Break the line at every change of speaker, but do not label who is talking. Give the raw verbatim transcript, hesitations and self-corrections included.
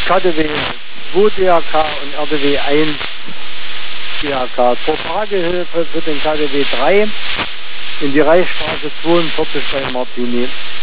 K D W zwei D R K und R D W eins D R K. Zur Fragehilfe für den K D W drei in die Reichsstraße zweiundvierzig bei Martini.